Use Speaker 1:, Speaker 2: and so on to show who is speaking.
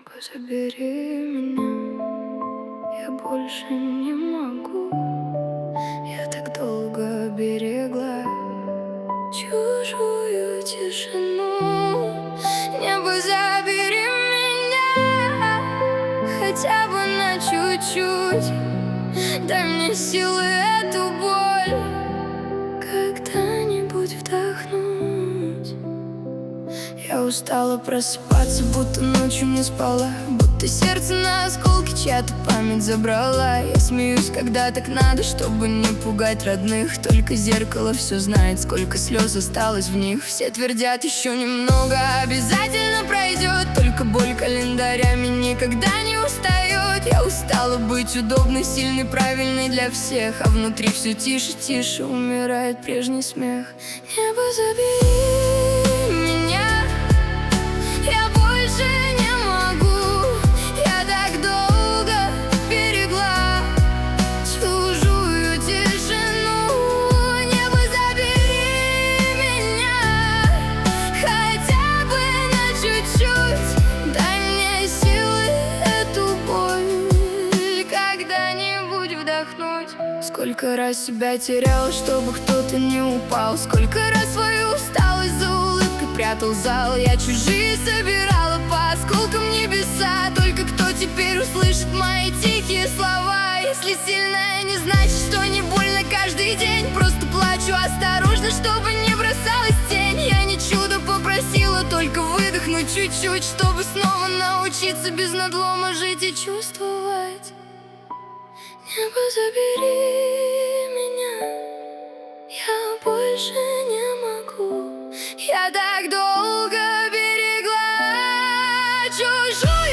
Speaker 1: Небо, забери меня, я больше не могу. Я так долго берегла чужую тишину. Небо, забери меня, хотя бы на чуть-чуть. Дай мне силы эту боль когда-нибудь вдохнуть. Я устала просыпаться, будто ночью не спала, будто сердце на осколки чья-то память забрала. Я смеюсь, когда так надо, чтобы не пугать родных. Только зеркало все знает, сколько слез осталось в них. Все твердят, еще немного, обязательно пройдет. Только боль календарями никогда не устает. Я устала быть удобной, сильной, правильной для всех, а внутри все тише, тише умирает прежний смех. Небо, забери меня, я больше не могу. Я так долго берегла чужую тишину. Небо, забери меня, хотя бы на чуть-чуть. Дай мне силы эту боль когда-нибудь вдохнуть. Сколько раз себя терял, чтобы кто-то не упал. Сколько раз свою усталость за улыбкой прятал зал. Я чужие собирала по осколкам небеса. Только кто теперь услышит мои тихие слова? Если сильная, не значит, что не больно каждый день. Просто плачу осторожно, чтобы не бросалась тень. Я не чудо попросила, только выдохнуть чуть-чуть, чтобы снова научиться без надлома жить и чувствовать. Небо, забери меня, я больше не могу. Я так долго берегла чужую